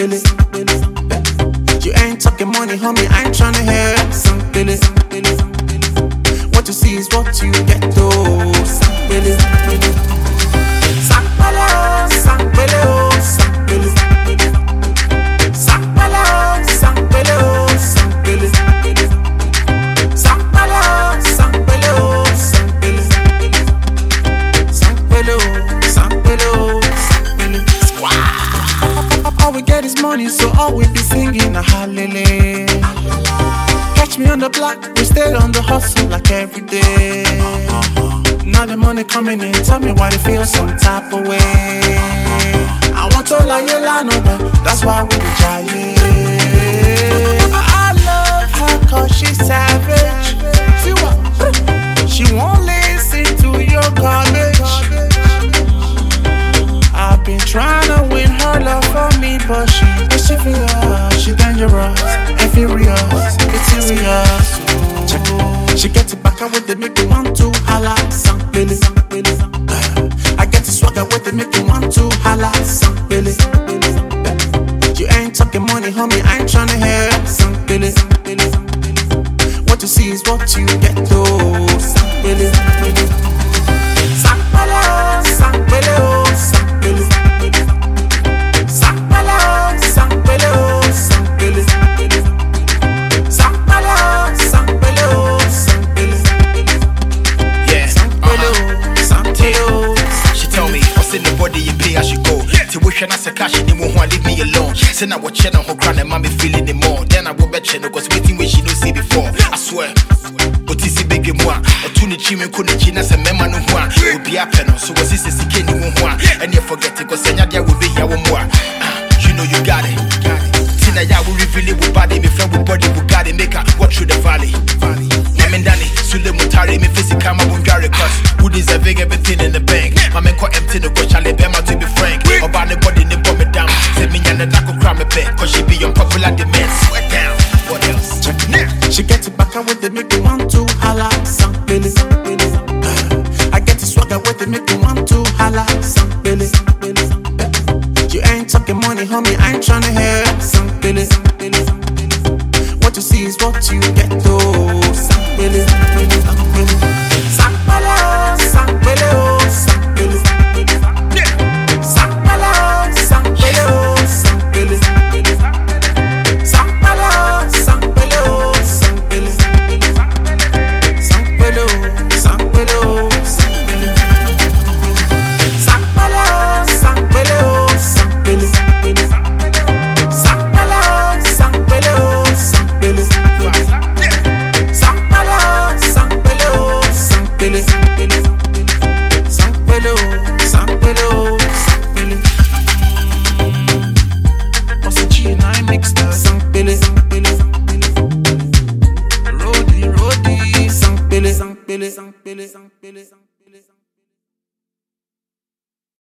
Billy. You ain't talking money, homie, I ain't tryna hear some Billy. What you see is what you get, though. Some Billy. Sakpele, Sakpele, Sakpele. Sakpele, Sakpele, Sakpele. Sakpele, Sakpele, Sakpele. Sakpele, Sakpele, Sakpele. All we get is money, so all we be singing a hallelujah. Catch me on the block, we stay on the hustle like every day. Now the money coming in, tell me why they feel some type of way. I want to lie you line over, that's why we be trying. I love her cause she's savage. She won't listen to your garbage. I've been trying to win her love for me, but she's serious, she's dangerous, and furious, it's serious. She gets it back out with it, make me want to holla, some Billy. I get the swagger with it, make me want to holla, some Billy. You ain't talking money, homie, I ain't tryna hear some Billy. What you see is what you get, though, some Billy. Sakpele, Sakpele, Sakpele. Sakpele, Sakpele, Sakpele. Sakpele, Sakpele, Sakpele. Yeah, Sakpele. She tell me, what's in the body you pay as you go. To wish and as a cash, you won't leave me alone. Say now what channel her grand and mommy feeling it more. Then I will bet channel cause waiting when she don't see before. I swear. But it's a big one. A tuna chimney couldn't chin as a member no one. Will be a panel, so was this a sick one. And you forget it, cause there will be your one. You know you got it. Tina ya will reveal it with body, me friend with body, with God and make her walk through the valley. Namin Danny, Sule Mutari, me physical, my Bungari cause who deserving everything in the bank. My man caught empty no coach, I'll Bema to be frank. Or by the body, the bomb it down. Say me and the Daco cram a bed, cause she be on popular demand. Sweat down. What else? Check it now. She gets it back out with it, make me want to holla, some Billy. I get the swagger with it, make me want to holla, some Billy. You ain't talking money, homie, I ain't tryna hear some Billy. What you see is what you